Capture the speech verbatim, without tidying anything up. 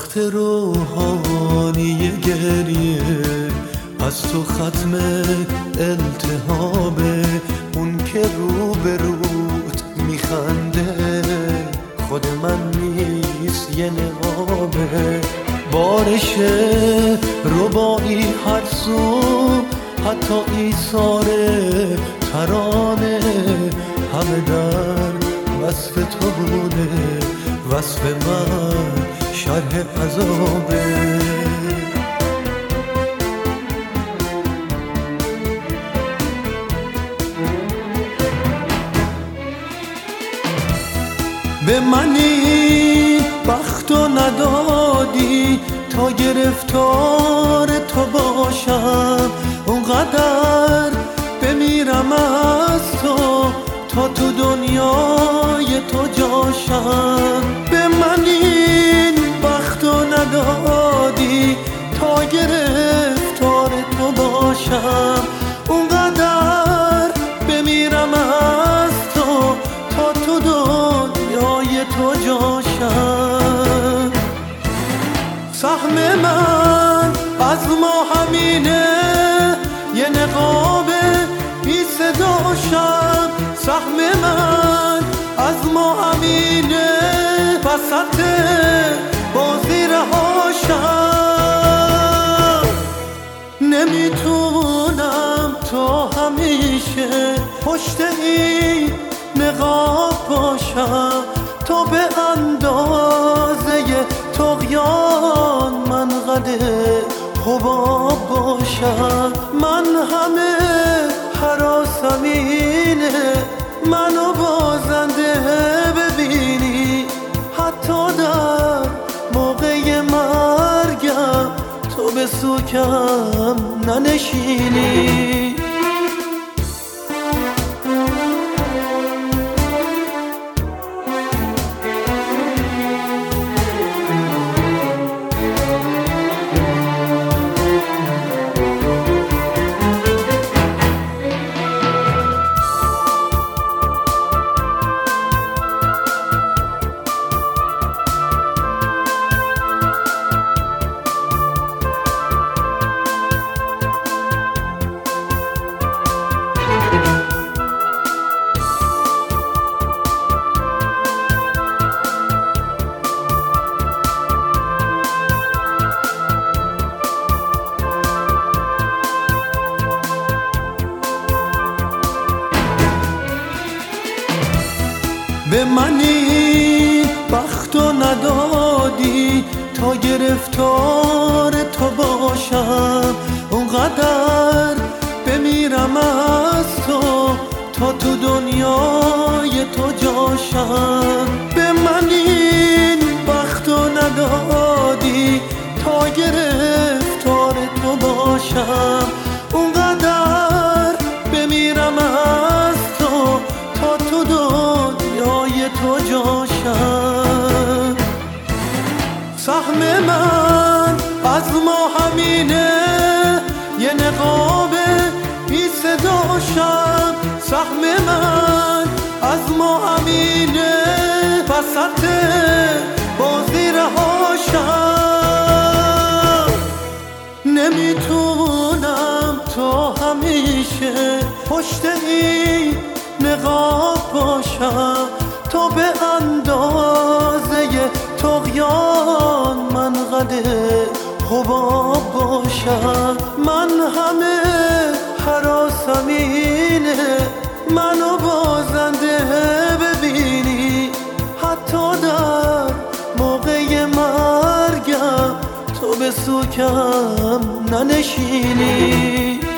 وقت روحانی گریه از تو ختم التهابه. اون که رو به روت میخنده خود من نیست یه نقابه. بارش ربایی هر سو حتی ایثار ترانه همه در وصف تو بوده، وصف من شرح عذابه. به منی بختو ندادی تا گرفتار تو باشم، اونقدر بمیرم از تو تا تو دنیای تو جاشم. به من این بختو ندادی تا گرفتار تو باشم، اونقدر بمیرم از تو تا تو دنیای تو جاشم. سهم من از ما همینه، یه نقابه بی صداشم. سهم من از ما همینه، وسط بازی رهاشم. نمیتونم تا همیشه پشت این نقاب باشم، تا به اندازه طغیان من قده حباب باشم. من همه هراسم اینه منو بازنده ببینی، حتی در موقع مرگم تو به سوکم ننشینی. به منی بختو ندادی تا گرفتار تو باشم، اونقدر بمیرم از تو تا تو دنیای تو جاشم. به من این بختو ندادی تا گرفتار تو باشم، اونقدر بمیرم از تو تا تو دنیای تو جاشم. سهم من از ما همینه، یه نقابه بی صداشم. سهم من از ما همینه، وسط بازی رهاشم. نمیتونم تا همیشه پشت این نقاب باشم، تا به اندازه طغیان من قده حباب باشم. من همه هراسم اینه منو بازنده ببینی، حتی در موقع مرگم تو به سوکم ننشینی.